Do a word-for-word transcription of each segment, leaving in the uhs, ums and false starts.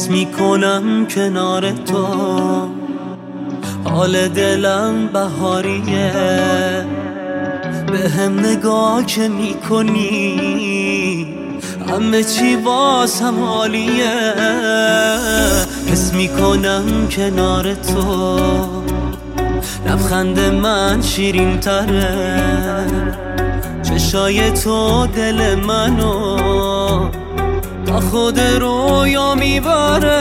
حس میکنم کنار تو حال دلم بهاریه، به هم نگاه که میکنی همه چی واسم عالیه. حس میکنم کنار تو لبخند من شیرین تره، چشای تو دل منو تا خود رویا میبره.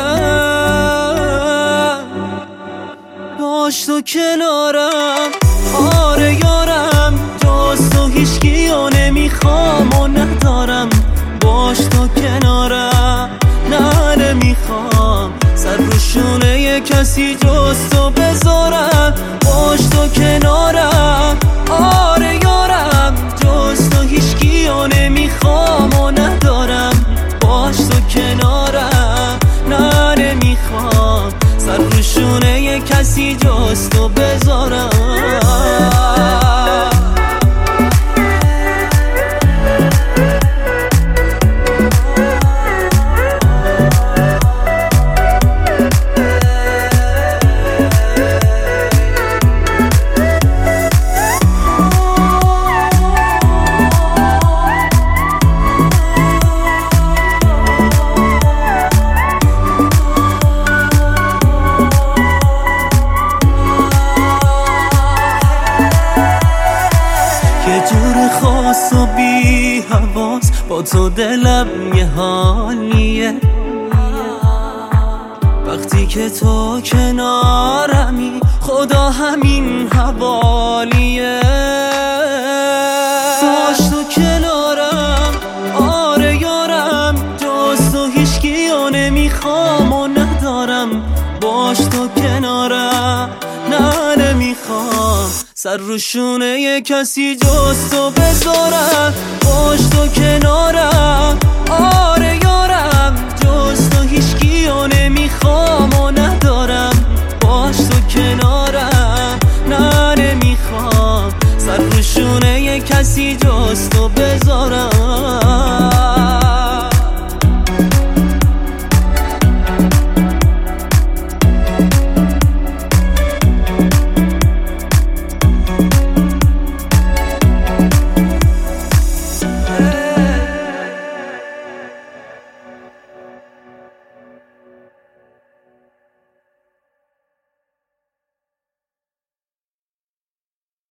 داشت تو کنارم آره یارم، جز تو هیچکیو نمیخوام و ندارم. باش تو کنارم نه نمیخوام سر رو شونه کسی جز تو بذارم. باش تو کنارم آره یارم، جز تو هیچکیو نمیخوام و ندارم. باش تو کنارم نه نمیخوام سر رو شونه کسی جز تو بذارم. خاص و بی حواس با تو دلم یه حالیه، وقتی که تو کنارمی خدا همین حوالیه. باش تو کنارم آره یارم، جز تو هیچکیو نمیخوام و ندارم. باش تو کنارم نه نمیخوام سر رو شونه کسی جز تو بذارم. باش تو کنارم